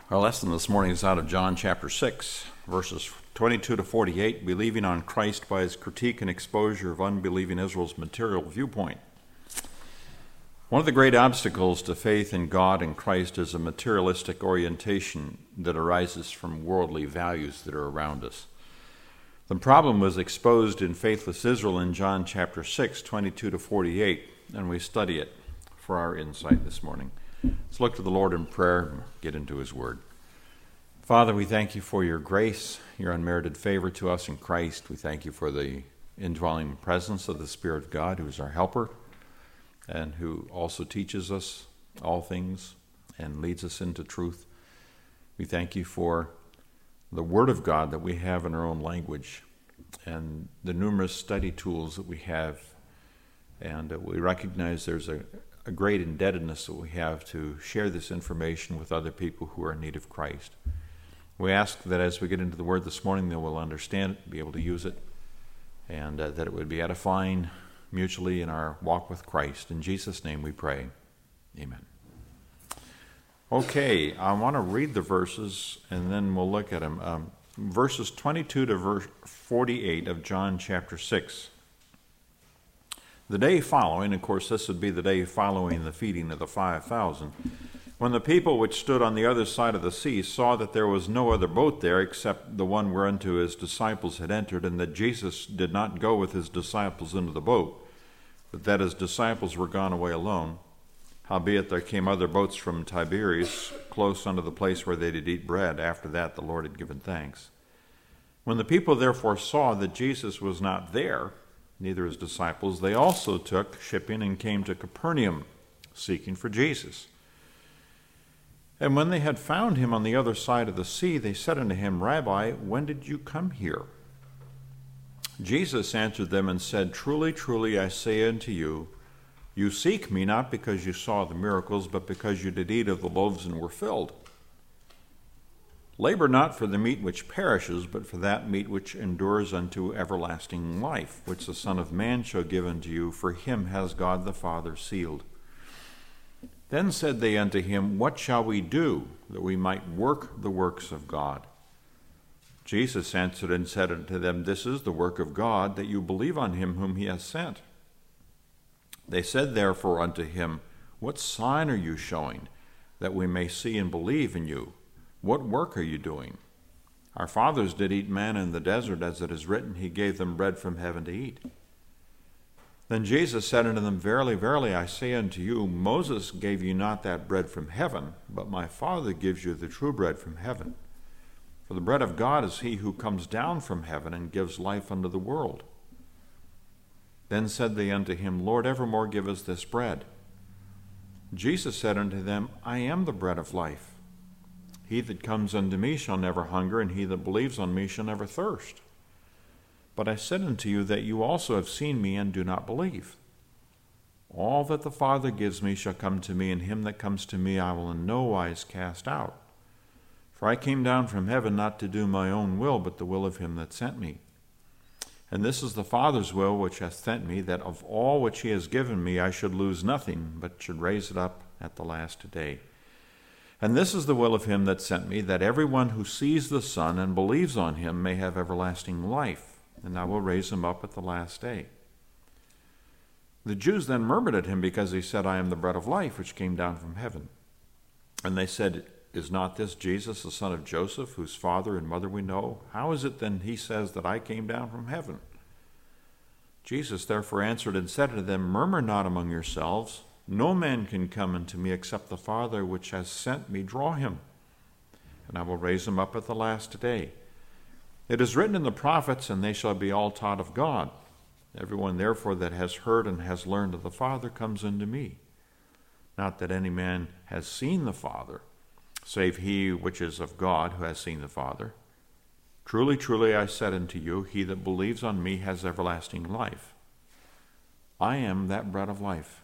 Our lesson this morning is out of John chapter 6, verses 22 to 48, believing on Christ by his critique and exposure of unbelieving Israel's material viewpoint. One of the great obstacles to faith in God and Christ is a materialistic orientation that arises from worldly values that are around us. The problem was exposed in faithless Israel in John chapter 6, 22 to 48, and we study it for our insight this morning. Let's look to the Lord in prayer and get into his word. Father, we thank you for your grace, your unmerited favor to us in Christ. We thank you for the indwelling presence of the Spirit of God, who is our helper and who also teaches us all things and leads us into truth. We thank you for the Word of God that we have in our own language and the numerous study tools that we have. And we recognize there's a great indebtedness that we have to share this information with other people who are in need of Christ. We ask that as we get into the Word this morning, that we'll understand it, be able to use it, and that it would be edifying mutually in our walk with Christ. In Jesus' name we pray. Amen. Okay, I want to read the verses, and then we'll look at them. Verses 22 to verse 48 of John chapter 6. The day following, of course, this would be the day following the feeding of the 5,000, when the people which stood on the other side of the sea saw that there was no other boat there except the one whereunto his disciples had entered, and that Jesus did not go with his disciples into the boat, but that his disciples were gone away alone. Howbeit there came other boats from Tiberias close unto the place where they did eat bread. After that the Lord had given thanks. When the people therefore saw that Jesus was not there, neither his disciples, they also took shipping and came to Capernaum, seeking for Jesus. And when they had found him on the other side of the sea, they said unto him, Rabbi, when did you come here? Jesus answered them and said, Truly, truly, I say unto you, you seek me not because you saw the miracles, but because you did eat of the loaves and were filled. Labor not for the meat which perishes, but for that meat which endures unto everlasting life, which the Son of Man shall give unto you, for him has God the Father sealed. Then said they unto him, What shall we do, that we might work the works of God? Jesus answered and said unto them, This is the work of God, that you believe on him whom he hath sent. They said therefore unto him, What sign are you showing, that we may see and believe in you? What work are you doing? Our fathers did eat manna in the desert, as it is written, He gave them bread from heaven to eat. Then Jesus said unto them, Verily, verily, I say unto you, Moses gave you not that bread from heaven, but my Father gives you the true bread from heaven. For the bread of God is he who comes down from heaven and gives life unto the world. Then said they unto him, Lord, evermore give us this bread. Jesus said unto them, I am the bread of life. He that comes unto me shall never hunger, and he that believes on me shall never thirst. But I said unto you that you also have seen me and do not believe. All that the Father gives me shall come to me, and him that comes to me I will in no wise cast out. For I came down from heaven not to do my own will, but the will of him that sent me. And this is the Father's will which hath sent me, that of all which he has given me I should lose nothing, but should raise it up at the last day. And this is the will of him that sent me, that every one who sees the Son and believes on him may have everlasting life, and I will raise him up at the last day. The Jews then murmured at him, because he said, I am the bread of life, which came down from heaven. And they said, Is not this Jesus, the son of Joseph, whose father and mother we know? How is it then he says that I came down from heaven? Jesus therefore answered and said unto them, Murmur not among yourselves. No man can come unto me except the Father which has sent me draw him, and I will raise him up at the last day. It is written in the prophets, and they shall be all taught of God. Everyone therefore that has heard and has learned of the Father comes unto me. Not that any man has seen the Father, save he which is of God, who has seen the Father. Truly, truly, I said unto you, he that believes on me has everlasting life. I am that bread of life.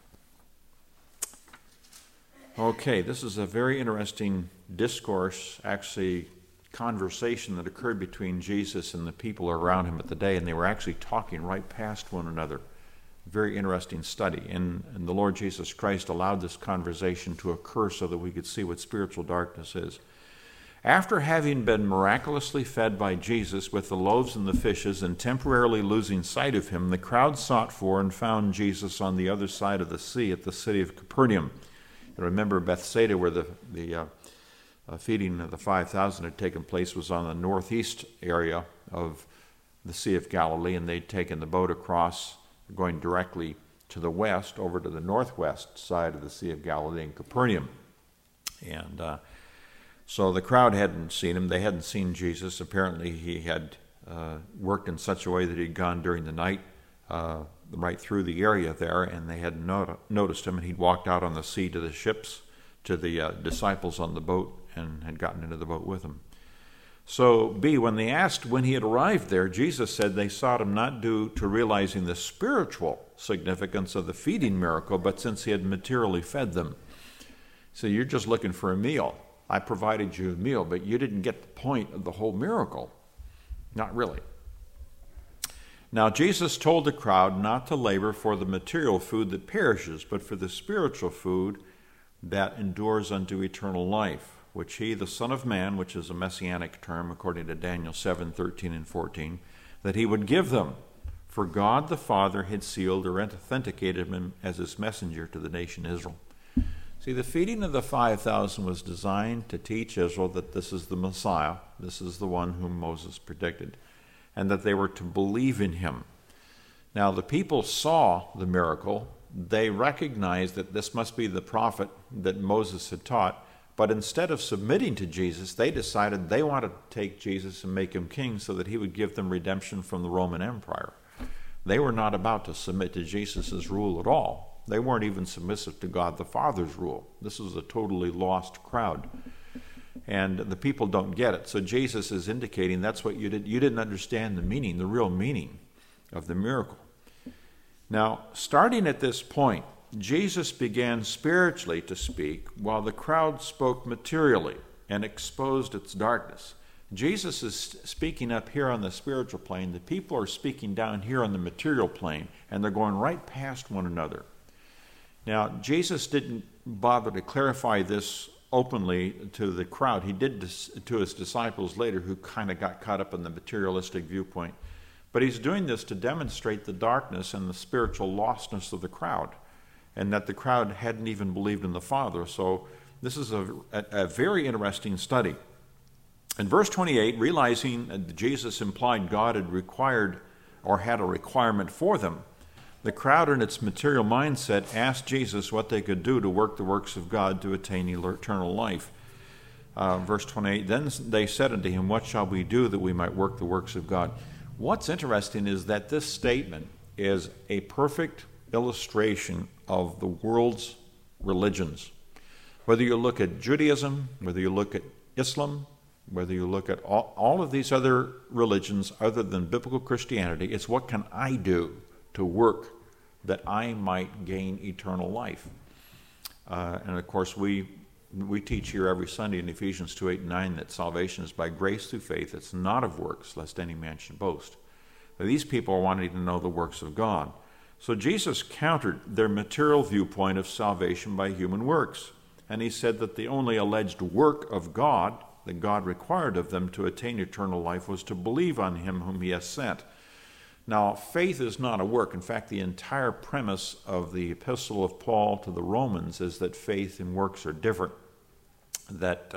Okay, this is a very interesting discourse, actually conversation that occurred between Jesus and the people around him at the day, and they were actually talking right past one another. Very interesting study. And the Lord Jesus Christ allowed this conversation to occur so that we could see what spiritual darkness is. After having been miraculously fed by Jesus with the loaves and the fishes and temporarily losing sight of him, the crowd sought for and found Jesus on the other side of the sea at the city of Capernaum. You remember Bethsaida, where the feeding of the 5,000 had taken place, was on the northeast area of the Sea of Galilee, and they'd taken the boat across, going directly to the west, over to the northwest side of the Sea of Galilee in Capernaum. And so the crowd hadn't seen him. They hadn't seen Jesus. Apparently he had worked in such a way that he'd gone during the night right through the area there, and they hadn't noticed him, and he'd walked out on the sea to the ships, to the disciples on the boat, and had gotten into the boat with them. So B, when they asked when he had arrived there, Jesus said they sought him not due to realizing the spiritual significance of the feeding miracle, but since he had materially fed them. So you're just looking for a meal. I provided you a meal, but you didn't get the point of the whole miracle. Not really. Now Jesus told the crowd not to labor for the material food that perishes, but for the spiritual food that endures unto eternal life, which he, the Son of Man, which is a messianic term according to Daniel 7:13 and 14, that he would give them. For God the Father had sealed or authenticated him as his messenger to the nation Israel. See, the feeding of the 5,000 was designed to teach Israel that this is the Messiah, this is the one whom Moses predicted, and that they were to believe in him. Now, the people saw the miracle. They recognized that this must be the prophet that Moses had taught, but instead of submitting to Jesus, they decided they wanted to take Jesus and make him king so that he would give them redemption from the Roman Empire. They were not about to submit to Jesus' rule at all. They weren't even submissive to God the Father's rule. This was a totally lost crowd. And the people don't get it. So Jesus is indicating that's what you did. You didn't understand the meaning, the real meaning of the miracle. Now, starting at this point, Jesus began spiritually to speak while the crowd spoke materially and exposed its darkness. Jesus is speaking up here on the spiritual plane. The people are speaking down here on the material plane, and they're going right past one another. Now, Jesus didn't bother to clarify this openly to the crowd. He did this to his disciples later, who kind of got caught up in the materialistic viewpoint. But he's doing this to demonstrate the darkness and the spiritual lostness of the crowd, and that the crowd hadn't even believed in the Father. So this is a very interesting study. In verse 28, realizing that Jesus implied God had required or had a requirement for them, the crowd in its material mindset asked Jesus what they could do to work the works of God to attain eternal life. Verse 28, then they said unto him, what shall we do that we might work the works of God? What's interesting is that this statement is a perfect illustration of the world's religions. Whether you look at Judaism, whether you look at Islam, whether you look at all of these other religions other than biblical Christianity, it's what can I do to work that I might gain eternal life. And of course, we teach here every Sunday in Ephesians 2:8-9 that salvation is by grace through faith. It's not of works, lest any man should boast. But these people are wanting to know the works of God. So Jesus countered their material viewpoint of salvation by human works. And he said that the only alleged work of God that God required of them to attain eternal life was to believe on him whom he has sent. Now, faith is not a work. In fact, the entire premise of the epistle of Paul to the Romans is that faith and works are different, that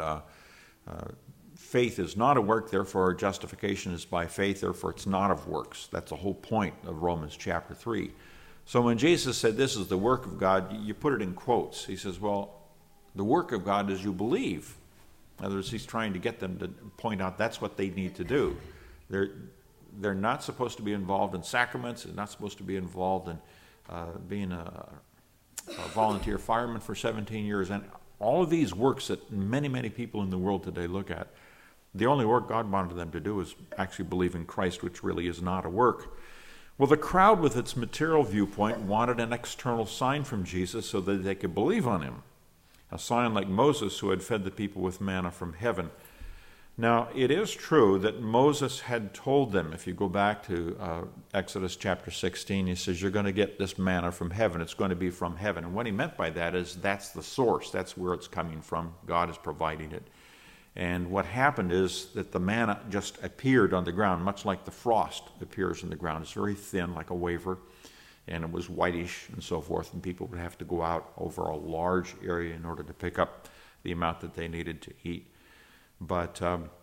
faith is not a work, therefore justification is by faith, therefore it's not of works. That's the whole point of Romans chapter 3. So when Jesus said this is the work of God, you put it in quotes. He says, well, the work of God is you believe. In other words, he's trying to get them to point out that's what they need to do. They're not supposed to be involved in sacraments. They're not supposed to be involved in being a volunteer fireman for 17 years. And all of these works that many, many people in the world today look at, the only work God wanted them to do is actually believe in Christ, which really is not a work. Well, the crowd with its material viewpoint wanted an external sign from Jesus so that they could believe on him, a sign like Moses, who had fed the people with manna from heaven. Now, it is true that Moses had told them, if you go back to Exodus chapter 16, he says, you're going to get this manna from heaven. It's going to be from heaven. And what he meant by that is that's the source. That's where it's coming from. God is providing it. And what happened is that the manna just appeared on the ground, much like the frost appears on the ground. It's very thin, like a wafer, and it was whitish and so forth, and people would have to go out over a large area in order to pick up the amount that they needed to eat. But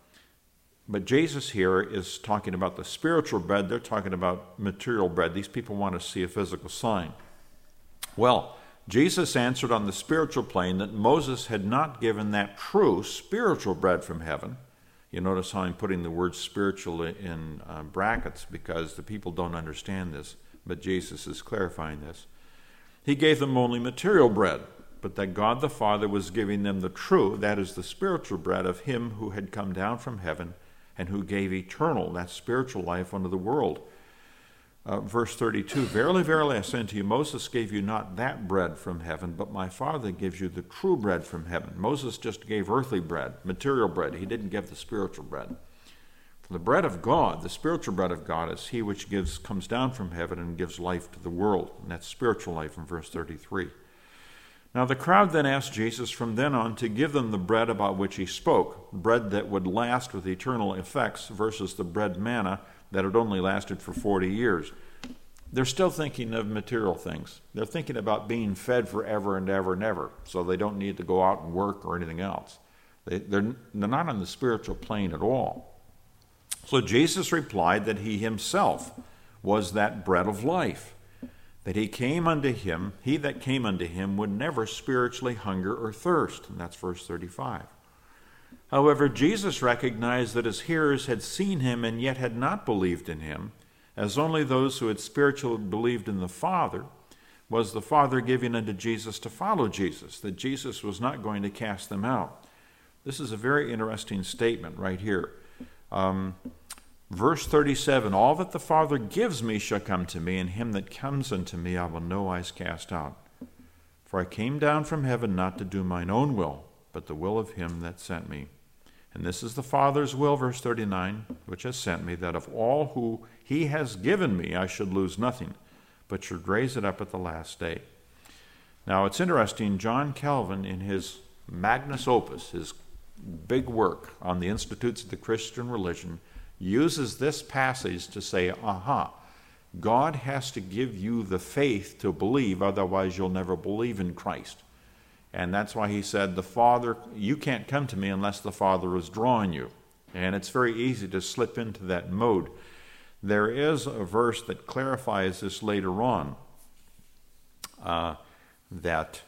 Jesus here is talking about the spiritual bread. They're talking about material bread. These people want to see a physical sign. Well, Jesus answered on the spiritual plane that Moses had not given that true spiritual bread from heaven. You notice how I'm putting the word spiritual in brackets because the people don't understand this, but Jesus is clarifying this. He gave them only material bread, but that God the Father was giving them the true, that is the spiritual bread of him who had come down from heaven and who gave eternal, that spiritual life unto the world. Verse 32, Verily, verily, I say unto you, Moses gave you not that bread from heaven, but my Father gives you the true bread from heaven. Moses just gave earthly bread, material bread. He didn't give the spiritual bread. For the bread of God, the spiritual bread of God, is he which comes down from heaven and gives life to the world. And that's spiritual life in verse 33. Now the crowd then asked Jesus from then on to give them the bread about which he spoke, bread that would last with eternal effects versus the bread manna that had only lasted for 40 years. They're still thinking of material things. They're thinking about being fed forever and ever and ever, so they don't need to go out and work or anything else. They're not on the spiritual plane at all. So Jesus replied that he himself was that bread of life, that he that came unto him would never spiritually hunger or thirst. And that's verse 35. However, Jesus recognized that his hearers had seen him and yet had not believed in him, as only those who had spiritually believed in the Father, was the Father giving unto Jesus to follow Jesus, that Jesus was not going to cast them out. This is a very interesting statement right here. Verse 37, All that the Father gives me shall come to me, and him that comes unto me I will no wise cast out. For I came down from heaven not to do mine own will, but the will of him that sent me. And this is the Father's will, verse 39, which has sent me, that of all who he has given me I should lose nothing, but should raise it up at the last day. Now it's interesting, John Calvin, in his magnus opus, his big work on the Institutes of the Christian Religion, uses this passage to say, God has to give you the faith to believe, otherwise you'll never believe in Christ. And that's why he said, the Father, you can't come to me unless the Father is drawing you. And it's very easy to slip into that mode. There is a verse that clarifies this later on that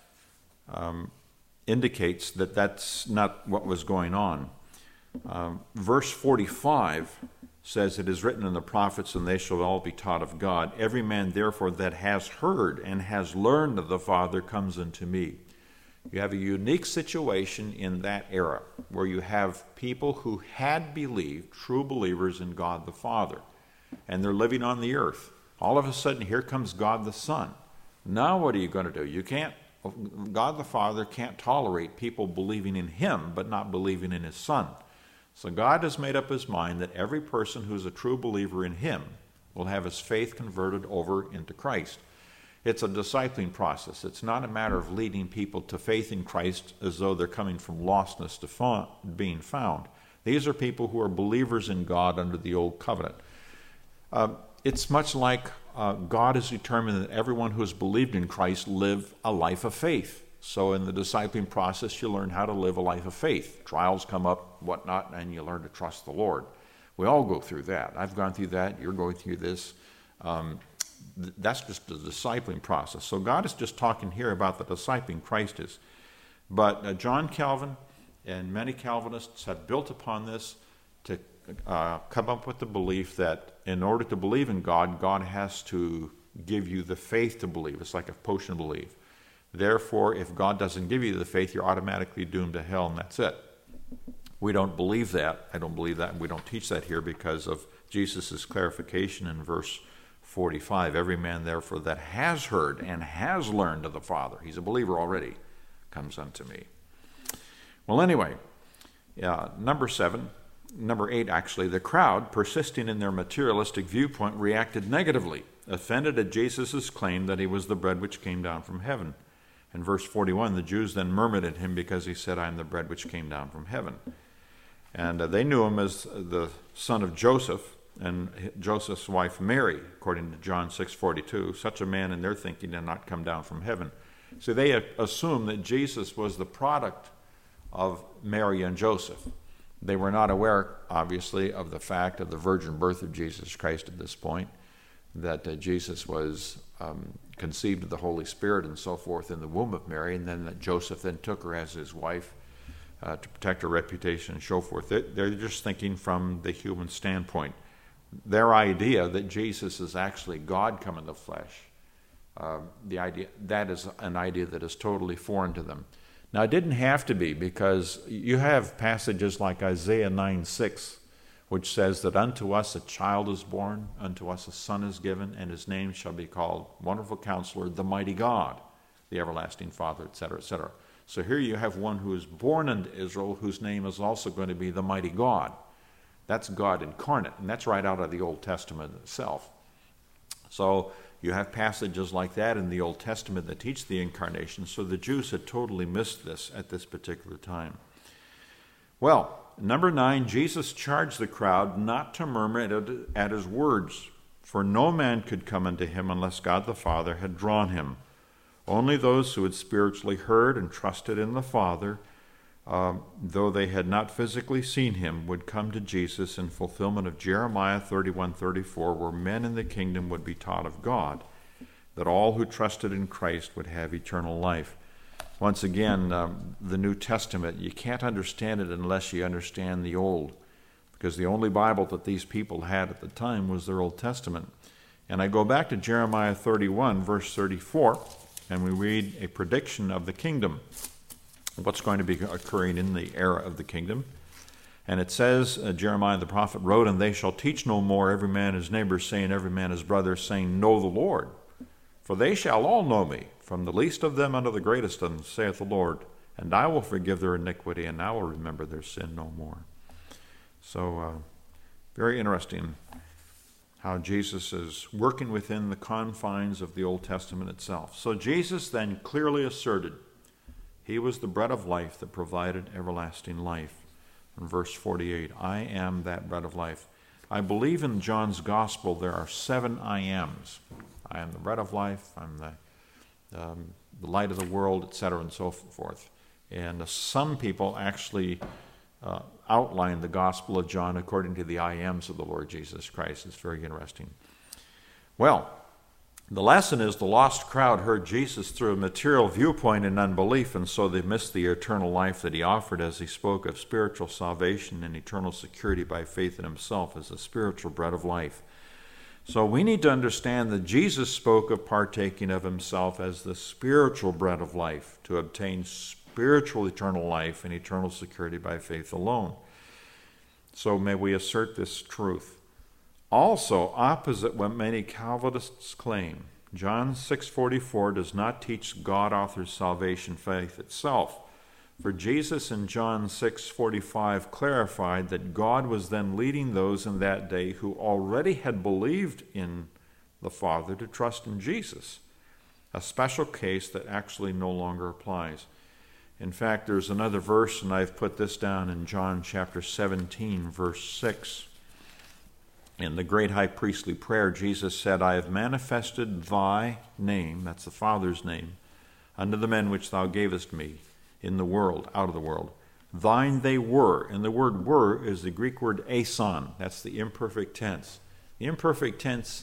indicates that that's not what was going on. Verse 45 says, It is written in the prophets, and they shall all be taught of God. Every man, therefore, that has heard and has learned of the Father comes unto me. You have a unique situation in that era where you have people who had believed, true believers in God the Father, and they're living on the earth. All of a sudden, here comes God the Son. Now what are you going to do? God the Father can't tolerate people believing in him but not believing in his Son. So God has made up his mind that every person who's a true believer in him will have his faith converted over into Christ. It's a discipling process. It's not a matter of leading people to faith in Christ as though they're coming from lostness to being found. These are people who are believers in God under the old covenant. It's much like God has determined that everyone who has believed in Christ live a life of faith. So in the discipling process, you learn how to live a life of faith. Trials come up, whatnot, and you learn to trust the Lord. We all go through that. I've gone through that. You're going through this. That's just the discipling process. So God is just talking here about the discipling Christ is. But John Calvin and many Calvinists have built upon this to come up with the belief that in order to believe in God, God has to give you the faith to believe. It's like a potion to believe. Therefore, if God doesn't give you the faith, you're automatically doomed to hell, and that's it. We don't believe that. I don't believe that, and we don't teach that here because of Jesus' clarification in verse 45. Every man, therefore, that has heard and has learned of the Father, he's a believer already, comes unto me. Well, anyway, number 8, actually, the crowd, persisting in their materialistic viewpoint, reacted negatively, offended at Jesus' claim that he was the bread which came down from heaven. In verse 41, the Jews then murmured at him because he said, I am the bread which came down from heaven. And they knew him as the son of Joseph and Joseph's wife Mary, according to John 6:42. Such a man in their thinking did not come down from heaven. So they assumed that Jesus was the product of Mary and Joseph. They were not aware, obviously, of the fact of the virgin birth of Jesus Christ at this point, that Jesus was conceived of the Holy Spirit and so forth in the womb of Mary, and then that Joseph then took her as his wife to protect her reputation and so forth. They're just thinking from the human standpoint. Their idea that Jesus is actually God come in the flesh, that is an idea that is totally foreign to them. Now, it didn't have to be, because you have passages like Isaiah 9:6, which says that unto us a child is born, unto us a son is given, and his name shall be called Wonderful Counselor, the Mighty God, the Everlasting Father, etc., etc. So here you have one who is born into Israel, whose name is also going to be the Mighty God. That's God incarnate, and that's right out of the Old Testament itself. So you have passages like that in the Old Testament that teach the incarnation, so the Jews had totally missed this at this particular time. Well, number 9, Jesus charged the crowd not to murmur at his words, for no man could come unto him unless God the Father had drawn him. Only those who had spiritually heard and trusted in the Father, though they had not physically seen him, would come to Jesus in fulfillment of Jeremiah 31:34, where men in the kingdom would be taught of God, that all who trusted in Christ would have eternal life. Once again, the New Testament, you can't understand it unless you understand the Old, because the only Bible that these people had at the time was their Old Testament. And I go back to Jeremiah 31, verse 34, and we read a prediction of the kingdom, what's going to be occurring in the era of the kingdom. And it says, Jeremiah the prophet wrote, "And they shall teach no more every man his neighbor, saying every man his brother, saying, Know the Lord. For they shall all know me, from the least of them unto the greatest of them, saith the Lord. And I will forgive their iniquity, and I will remember their sin no more." So, very interesting how Jesus is working within the confines of the Old Testament itself. So Jesus then clearly asserted he was the bread of life that provided everlasting life. In verse 48, I am that bread of life. I believe in John's gospel there are 7 I ams. I am the bread of life, I'm the light of the world, etc., and so forth. And some people actually outline the Gospel of John according to the I ams of the Lord Jesus Christ. It's very interesting. Well, the lesson is the lost crowd heard Jesus through a material viewpoint in unbelief, and so they missed the eternal life that he offered as he spoke of spiritual salvation and eternal security by faith in himself as the spiritual bread of life. So we need to understand that Jesus spoke of partaking of himself as the spiritual bread of life to obtain spiritual eternal life and eternal security by faith alone. So may we assert this truth. Also, opposite what many Calvinists claim, John 6:44 does not teach God authors salvation faith itself. For Jesus in John 6:45 clarified that God was then leading those in that day who already had believed in the Father to trust in Jesus, a special case that actually no longer applies. In fact, there's another verse, and I've put this down in John chapter 17, verse 6. In the great high priestly prayer, Jesus said, I have manifested thy name, that's the Father's name, unto the men which thou gavest me in the world, out of the world. Thine they were. And the word were is the Greek word ason. That's the imperfect tense. The imperfect tense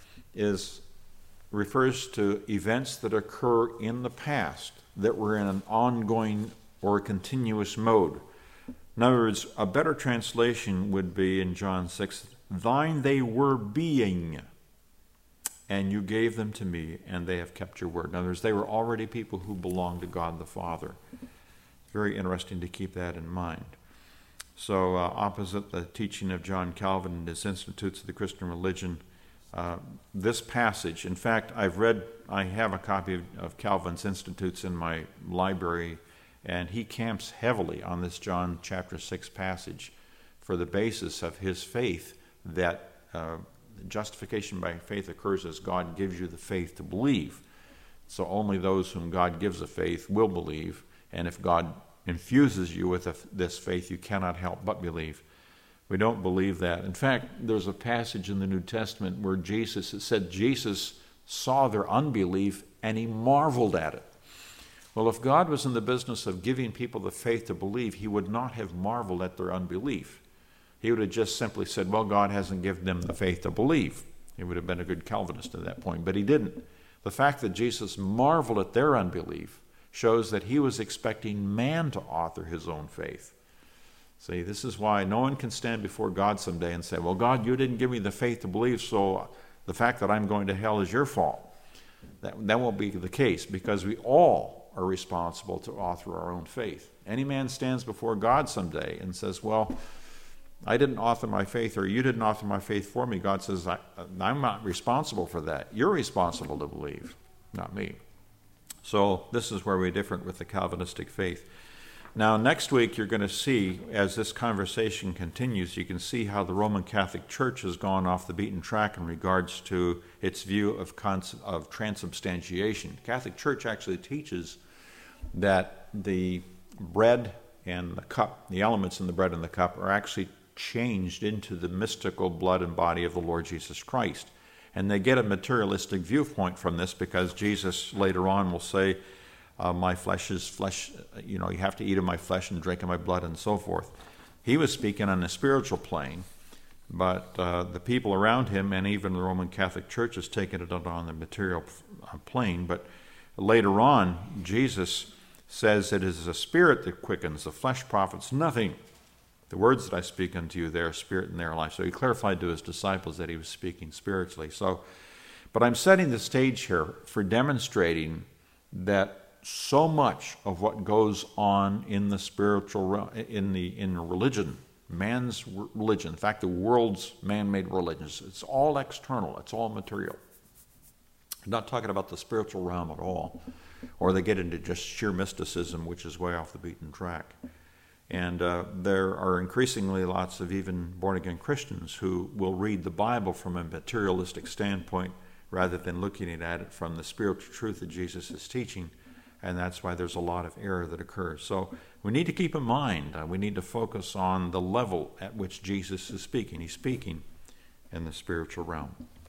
refers to events that occur in the past that were in an ongoing or continuous mode. In other words, a better translation would be in John 6, thine they were being, and you gave them to me, and they have kept your word. In other words, they were already people who belonged to God the Father. Very interesting to keep that in mind. So, opposite the teaching of John Calvin and his Institutes of the Christian Religion, this passage, in fact, I have a copy of Calvin's Institutes in my library, and he camps heavily on this John chapter 6 passage for the basis of his faith that justification by faith occurs as God gives you the faith to believe. So only those whom God gives the faith will believe, and if God infuses you with this faith, you cannot help but believe. We don't believe that. In fact, there's a passage in the New Testament where it said Jesus saw their unbelief and he marveled at it. Well, if God was in the business of giving people the faith to believe, he would not have marveled at their unbelief. He would have just simply said, well, God hasn't given them the faith to believe. He would have been a good Calvinist at that point, but he didn't. The fact that Jesus marveled at their unbelief shows that he was expecting man to author his own faith. See, this is why no one can stand before God someday and say, well, God, you didn't give me the faith to believe, so the fact that I'm going to hell is your fault. That won't be the case, because we all are responsible to author our own faith. Any man stands before God someday and says, well, I didn't author my faith, or you didn't author my faith for me. God says, I'm not responsible for that. You're responsible to believe, not me. So this is where we're different with the Calvinistic faith. Now, next week, you're going to see, as this conversation continues, you can see how the Roman Catholic Church has gone off the beaten track in regards to its view of transubstantiation. The Catholic Church actually teaches that the bread and the cup, the elements in the bread and the cup, are actually changed into the mystical blood and body of the Lord Jesus Christ. And they get a materialistic viewpoint from this, because Jesus later on will say, my flesh is flesh, you have to eat of my flesh and drink of my blood, and so forth. He was speaking on a spiritual plane, but the people around him, and even the Roman Catholic Church, has taken it on the material plane. But later on, Jesus says it is the spirit that quickens, the flesh profits nothing. The words that I speak unto you, they are spirit and they are life. So he clarified to his disciples that he was speaking spiritually. But I'm setting the stage here for demonstrating that so much of what goes on in the spiritual realm, in religion, man's religion, in fact, the world's man-made religions, it's all external, it's all material. I'm not talking about the spiritual realm at all, or they get into just sheer mysticism, which is way off the beaten track. And there are increasingly lots of even born-again Christians who will read the Bible from a materialistic standpoint rather than looking at it from the spiritual truth that Jesus is teaching. And that's why there's a lot of error that occurs. So we need to keep in mind, we need to focus on the level at which Jesus is speaking. He's speaking in the spiritual realm.